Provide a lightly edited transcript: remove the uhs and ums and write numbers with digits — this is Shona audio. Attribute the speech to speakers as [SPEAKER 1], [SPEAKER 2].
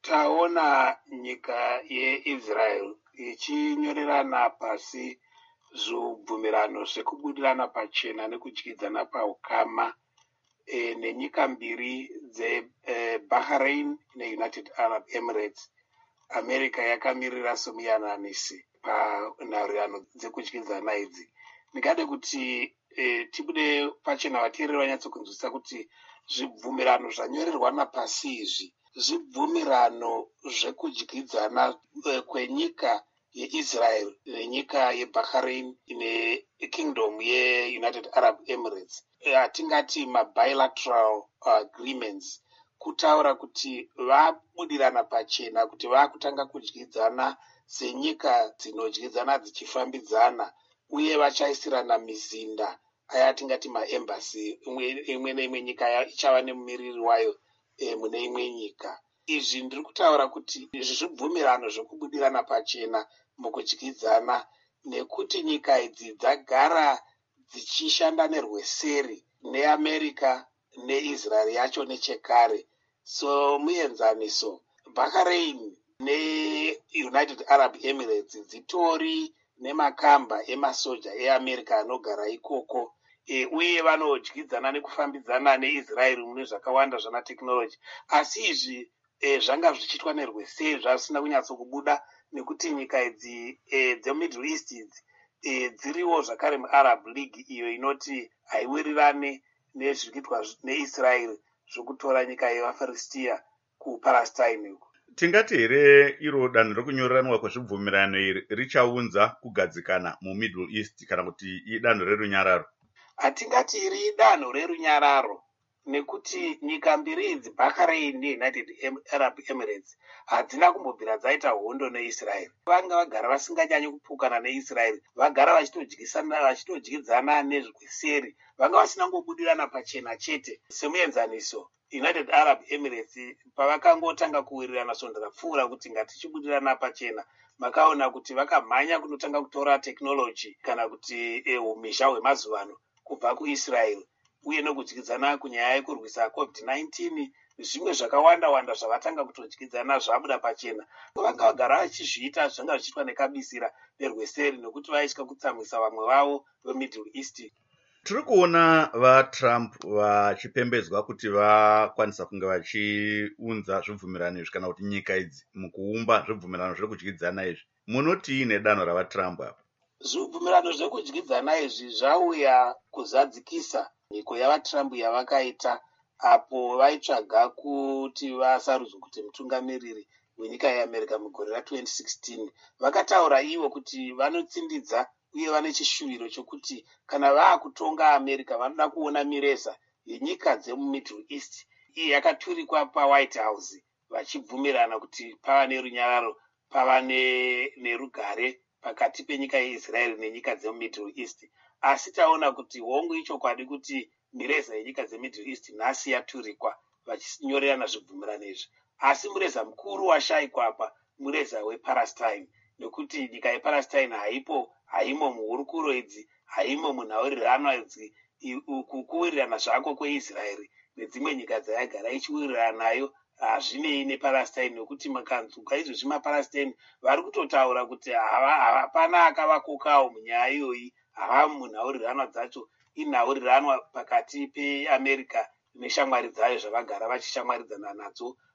[SPEAKER 1] Taona nyika yeIsrael ichinyorerana pasi zvibvumirano zvekubudirana pachena nekudyidzana paukama nenyika mbiri dzeBahrain neUnited Arab Emirates. America yakamirira somuyananisi panhaurirano dzekudyidzana idzi. Ndingade kuti tibude pachena vateereri vanyatsokunzwisisa kuti zvibvumirano zvanyorerwana pasi izvi zvibvumirano zvekudyidzana kwenyika yeIsrael nenyika yeBahrain neKingdom yeUnited Arab Emirates. Hatingati mabilateral agreements, kutaura kuti vabudirana pachena kuti vakutanga kudyidzana senyika dzinodyidzana dzichifambidzana uye vachaisirana mizinda aya tingati maembassy. Imwe neimwe nyika ichava nemumiriri wayo mune imwe nyika. Izvi ndiri kutaura kuti izvi zvibvumirano zvekubudirana pachena mukudyidzana nekuti nyika idzi dzagara dzichishanda nerweseri neAmerica neIsrael yacho nechekare. So muenzaniso, Bahrain neUnited Arab Emirates dzitori nemakamba emasoja eAmerica anogara ikoko, uye vanodyidzana nekufambidzana neIsrael mune zvakawanda zvana technology. Asi izvi zvanga zvichiitwa nerweseri zvisina kunyatsokubuda nekuti nyika idzi dzeMiddle East idzi dziriwo zvakare muArab League iyo inoti haiwirirane nezvirikuitwa neIsrael zvokutora nyika yevaFiristia kuPalestine.
[SPEAKER 2] Tingati here iro danho rekunyoreranwa kwezvibvumirano iri richaunza kugadzikana muMiddle East kana kuti idanho rerunyararo?
[SPEAKER 1] Hatingati iri danho rerunyararo, nekuti nyika mbiri idzi, Bahrain neUnited Arab Emirates, hadzina kumbobvira dzaita hondo neIsrael. Vanga vagara vasinganyanyi kupukana neIsrael, vagara vachitodyidzana nezveseri, vanga vasina ngobudirana pachena chete. Semuenzaniso, United Arab Emirates pavakangotanga kuwirirana svondo rapfuura kuti ngatichibudirana pachena, makaona kuti vakamhanya kunotanga kutora technology kana kuti umhizha hwemazuva ano kubva kuIsrael, uye nokudyidzana kunyaya yekurwisa COVID-19 nezvimwe zvakawanda zvavatanga kutodyidzana zvabuda pachena. Vanga vagara vachizviita zvanga zvichiitwa nekabisira nerweseri nekuti vaitya kutsamwisa vamwe vavo veMiddle East.
[SPEAKER 2] Tiri kuona vaTrump vachipembedzwa kuti vakwanisa kunge vachiunza zvibvumirano izvi kana kuti nyika idzi mukuumba zvibvumirano zvekudyidzana izvi. Munoti nedanho ravaTrump apa?
[SPEAKER 1] Zvibvumirano zvekudyidzana izvi zvauya kuzadzikisa nyiko yavaTrump yavakaita apo vaitsvaga kuti vasarudzwe kuti mutungamiriri wenyika yeAmerica mugore ra2016. Vakataura ivo kuti vanotsindidza uye vane chishuviro chokuti kana vaakutonga America vanoda kuona mireza yenyika dzemuMiddle East iyi yakaturikwa paWhite House, vachibvumirana kuti pava nerunyararo, pava nerugare pakati penyika yeIsrael nenyika dzemuMiddle East. Asi taona kuti hongu ichokwadi kuti mireza yenyika dzeMiddle East nhasi yaturikwa vachinyorerana zvibvumirano izvi. Asi mureza mukuru washayikwa apa mureza wePalestine, nekuti nyika yePalestine haimo muhurukuro idzi, haimo munhaurirano idzi, uku kuwirirana zvako kweIsrael nedzimwe nyika dzayagara ichiwirirana nayo hazvinei nePalestine, nekuti makanzwika izvozvi maPalestine vari kutotaura kuti hapana akavakokawo munyaya iyoyi, hava munhaurirano dzacho, inhaurirano pakati peAmerica neshamwari dzayo zvavagara vachishamwaridzana nadzo